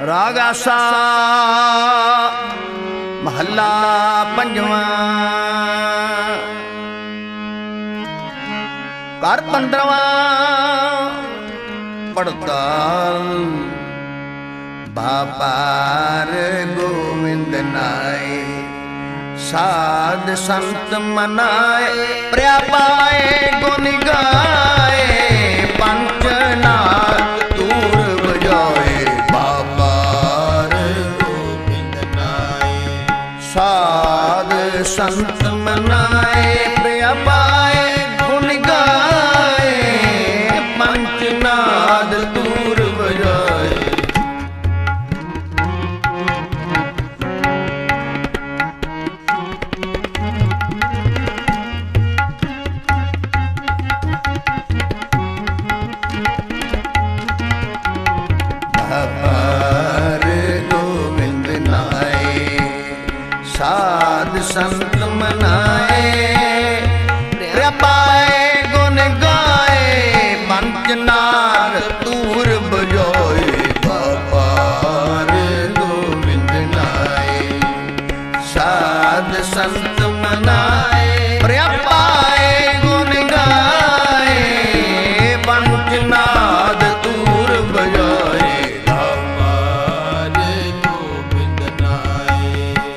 राग आसा महला पंजवा। कर 15वां पड़ताल बापार गोविंद नाय। साध संत मनाए प्रिया पाए गुन गाए। पंचनाद तूर बजाए बापार गोविंद नाय। साध संत मनाए प्रिया पाए गुन गाए। पंचनाद तूर बजाए। बापार गोविंद नाय। साध संत मनाए प्रिया पाए गुन गाए। पंचनाद तूर बजाए बापार गोविंद नाय। साध संत मनाए प्रिया पाए गुन गाए। पंचनाद तूर बजाए बापार गोविंद नाय।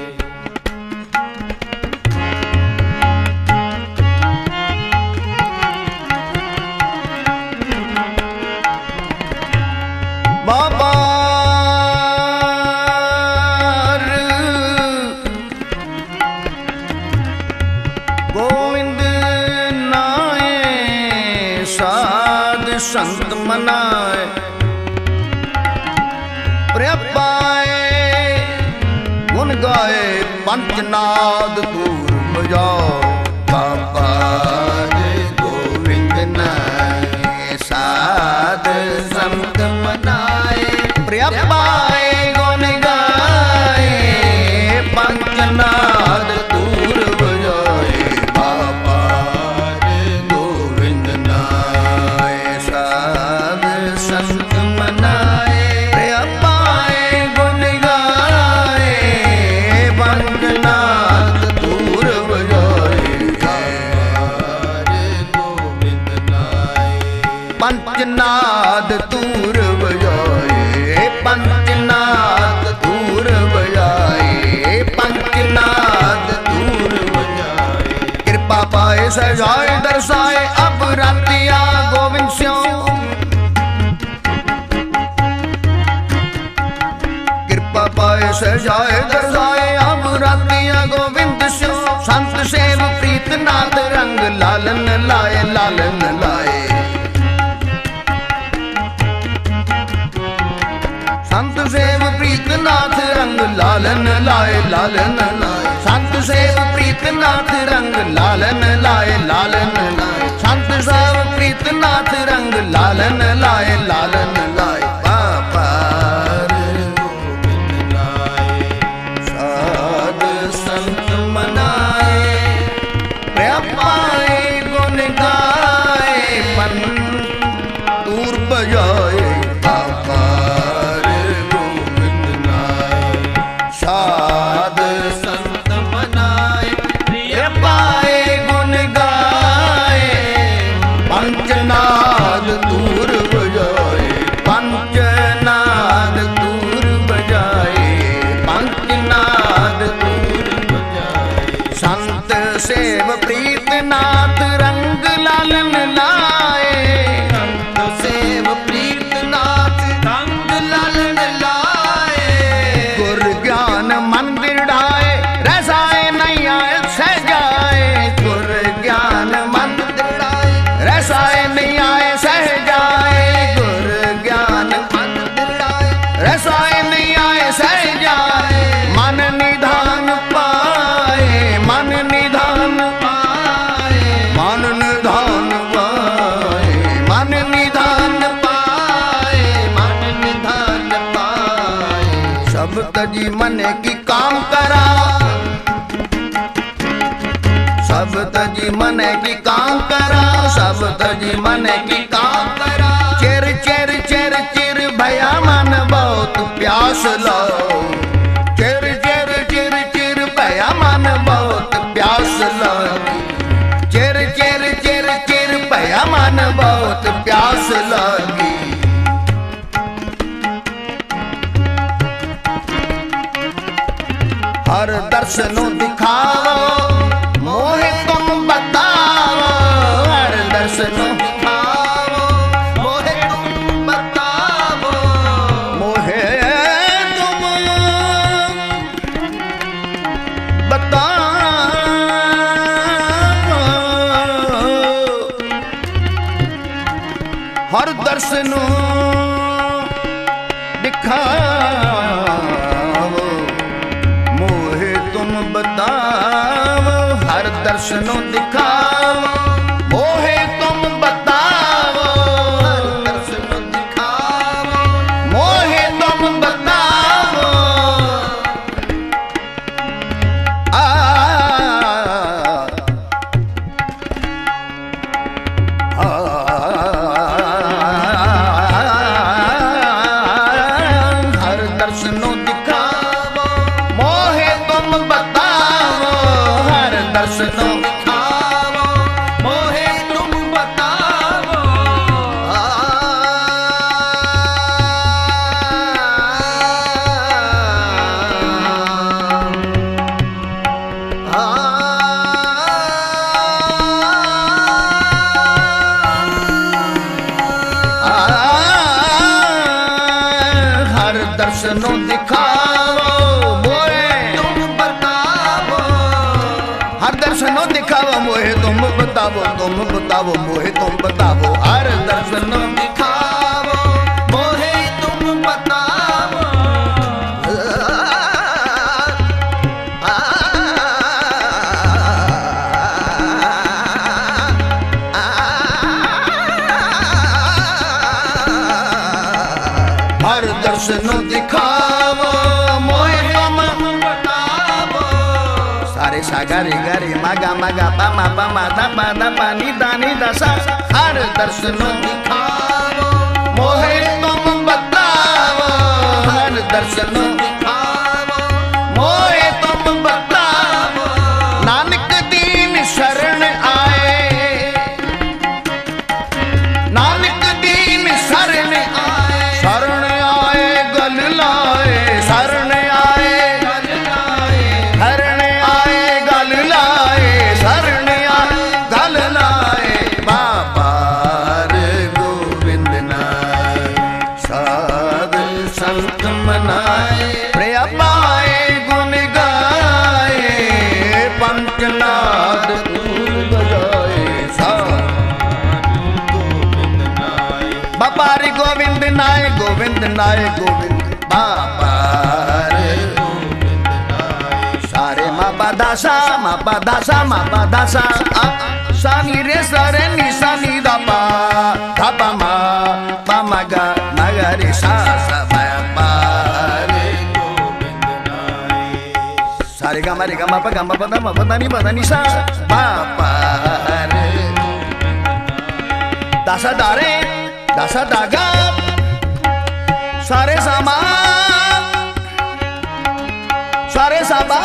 बाबार गोविंद नाय। साध संत मनाए प्रिया पाए गुन गाए। पंचनाद तूर बजाओ बापार गोविंद नाय। साध संत मनाए प्रिया पाए गुन गाए। पंचनाद तूर बजाए बापार गोविंद नाय। साध संत मनाए प्रिया पाए गुन गाए। पंचनाद तूर बजाए बापार गोविंद नाय। पंचनाद तूर बजाए। पंचनाद तूर बजाए। पंचनाद तूर बजाए। कृपा पाए सजाए दर्शाए अब रातिया गोविंद स्यों। कृपा पाए सजाए दर्शाए अब रातिया गोविंद स्यों। संत सेव प्रीत नाथ रंग लालन लाए लालन लाए। संत सेव प्रीत नाथ रंग लालन लाए लालन लाए। संत सेव प्रीत नाथ रंग लालन लाए लालन लाए। संत सेव प्रीत नाथ रंग लालन लाए लालन लाए। बापार गोविंद नाय। साध संत मनाए प्रिया पाए गुन गाए। तूर बजाए बापार गोविंद नाय। साध संत मनाए प्रिया पाए गुन गाए। पंचनाद तूर बजाए। पंचनाद तूर बजाए। पंचनाद तूर बजाए। संत सेव प्रीत नाथ रंग लालन लाए। संत सेव प्रीत नाथ रंग लालन लाए। गुर ज्ञान मंदिर ढाए रसाए नैया सहजाए। गुर ज्ञान मंदिर ढाए रसाए नैया सहजाए। गुर ज्ञान मंदिर ढाए रसाए नैया सहजाए। मन निधान पाए। मन निधान पाए। मन निधान पाए। मन निधान पाए। मन निधान पाए। सब तजी मन की काम करा। सब तजी मन की काम करा। सब तजी मन की काम करा। चिर चिर चिर चिर भया मन बहुत प्यास प्यास लो, चिर चिर चिर चिर भया मन बहुत प्यास लगी, चिर चिर चिर चिर भया मन बहुत प्यास लगी। हर दर्शनो दिखाओ मोहे तुम बताओ, हर दर्शनो दिखाओ मोहे तुम बताओ, मोहे तुम बताओ। हर दर्शनो दिखाओ मोहे तुम बताओ, हर दर्शनों दिखाओ मोहे तुम बताओ, हर दर्शनों दिखाओ मोहे तुम बताओ। हर दर्शनों दिखाओ मोहे तुम बताओ, हर दर्शनों दिखाओ मोहे तुम बताओ। हर दर्शनों दिखाओ मोहे तुम बताओ, हर दर्शनों दिखाओ मोहे तुम बताओ, तुम बताओ मोहे तुम बताओ, हर दर्शनों दिखाओ मोहे तुम बताओ। हर दर्शनों दिखाओ मोहे तुम बताओ। सारे सागा रे गा रे मागा मागा पामा पामा दापा दापा निदा निदा सा, हर दर्शनों दिखाओ मोहे तुम बताओ, हर दर्शनों दिखाओ मोहे तुम बताओ। नानक दीन शरण आए, नानक दीन शरण आए, शरण आए गल लाए, शरण आए गल लाए, शरण आए गल लाए, शरण आए गल लाए। बाबा रे गोविंद नाय साध संत मनाए, प्रिय पाए गुण गाए, पंचनाद दूर बजाए। बाबा रे गोविंद नाय गोविंद नाय गोविंद, बाबा रे गोविंद नाय। सारे मा पा धा सा मा पा धा सा मा पा धा सा, सा नी रे सा रे नी सा नी दा पा धा पा मा गा मा गा रे सा सा पा पा रे गोविंद नाय। सारे गा मा रे गा मा पा धा मा पा धा नी सा बाबा रे दासा दारे दासा दागा सारे सामा सारे सामा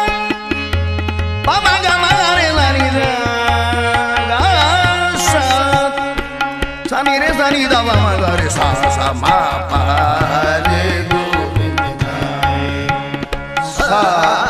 पामा गा मा रे ला नी गा सा सा नी रे सा नी दा मा गा रे सा सा मा पा रे गोविंद नाय सा।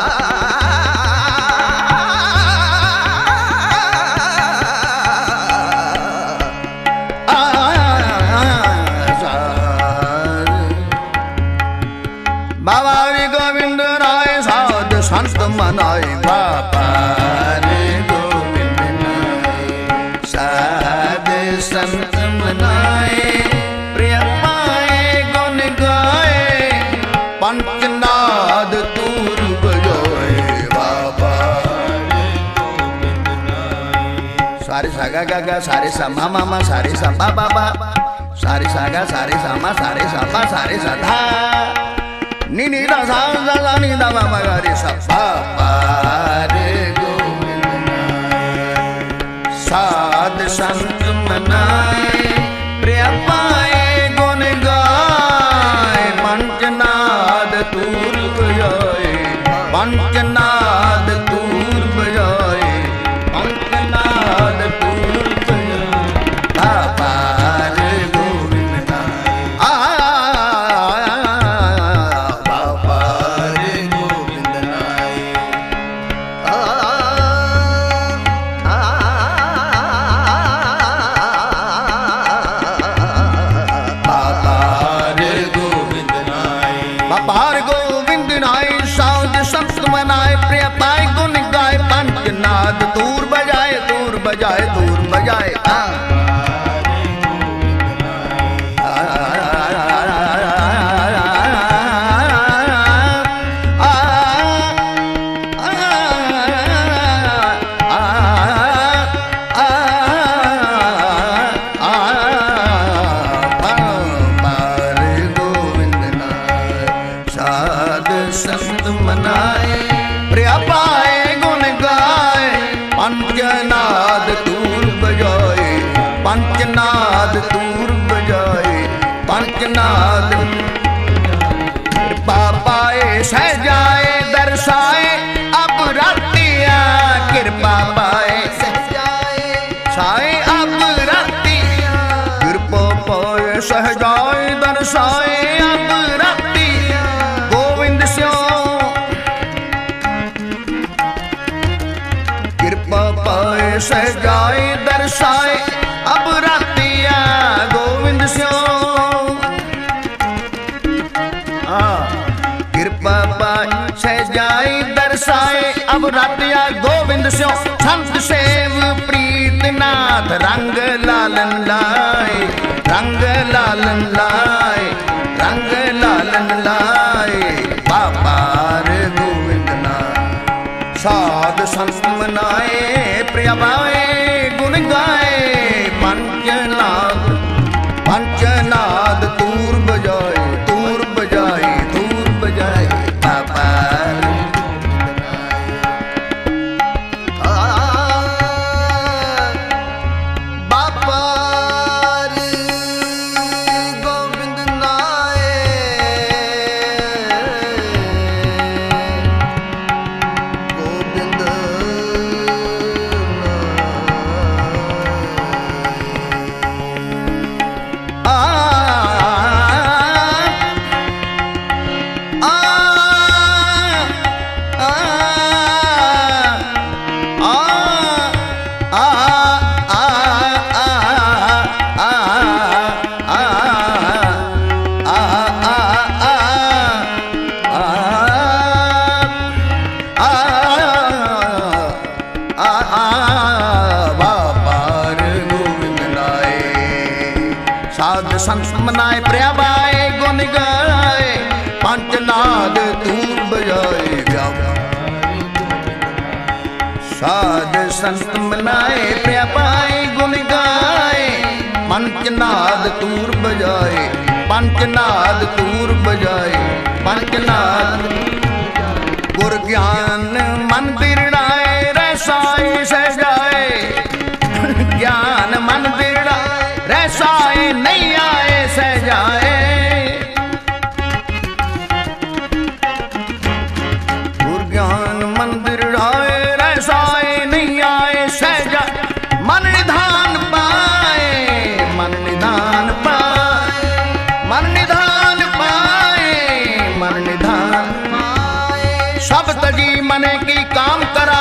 बाबा रे गोविंद राय साध संत मनाए, बाबा रे गोविंद नाय साध संत मनाए, प्रिय पाए गुण गाए, पंचनाद तूर बजाए। बाबा रे गोविंद नाय सारे सागा गा गा सारे सा मा मा मा सारे सा बा बा बा सारे सागा सारे सा मा सारे सा बा सारे सा धा नी नी दा सा दा नी दा मा मा गा रे सा बाबा रे गोविंद नाय साध संत मनाए, प्रिय पाए गुण गाए, पंचनाद नाद कृपा पाए सहजाए दर्शाए अब रातिया कृपा पाए सहजाए अब रातिया कृपा पाए सहजाए दर्शाए अब रातिया गोविंद स्यो कृपा पाए सहजाए दर्शाए अब रातिया गोविंद स्यो कृपा पाए सहजाए दर्शाए अब रातिया गोविंद स्यो संत सेव प्रीत नाथ रंग लालन लाए रंग लालन लाए रंग लालन लाए बाबार गोविंद नाथ साध संत मनाए प्रिय बाए गुण गाए पंचनाद तूर बजाए तूर बजाए तूर बजाए बाबार बाबार गोविंद नाए गोविंद साध संत मनाए प्रिया बाए गुण गाए पंचनाद तूर बजाए साध संत मनाए प्रिया बाए गुण गाए पंचनाद तूर बजाए पंचनाद तूर बजाए पंचनाद गुर ज्ञान मन बिरड़ाए रसाए सहजाए ज्ञान मन बिरड़ाए रसाए नहीं आए सहजाए गुर ज्ञान मन बिरड़ाए रसाए नहीं आए सहजाए मन निधान पाए मन निधान पाए मन निधान पाए मन निधान पाए सब तजी मने की काम करा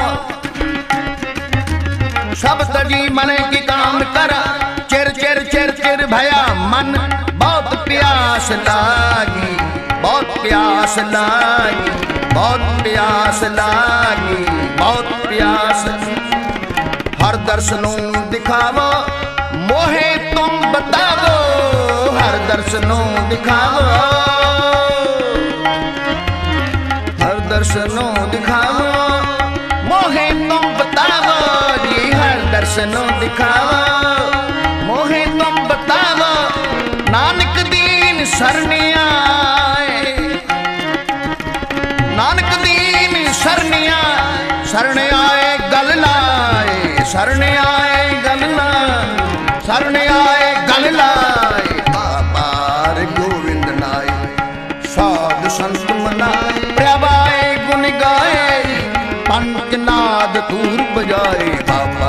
सब तजी मने की काम करा चिर चिर चिर चिर भया मन बहुत प्यास लागी बहुत प्यास लागी बहुत प्यास लागी बहुत प्यास हर दर्शनों दिखावो मोहे तुम बतावो हर दर्शनों दिखावो हर दर्शनों दिखावो मोहे तुम बतावो जी हर दर्शनों दिखावो मोहे तुम बतावो नानक दीन शरणे आए नानक दीन शरणे आए गल लाए शरणे आए गल लाए शरणे आए गल लाए बाबार गोविंद नाए साध संत मनाए प्रियबाए गुण गाए पंचनाद तूर बजाए बाबा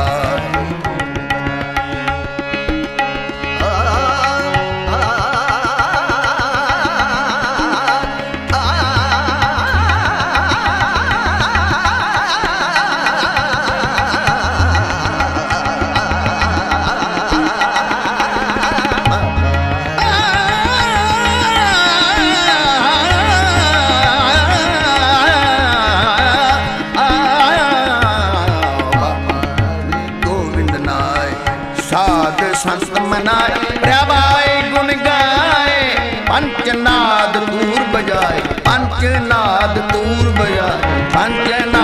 संत मनाए प्रियबाए गुण गाए पंचनाद तूर बजाए पंचनाद तूर बजाए पंचनाद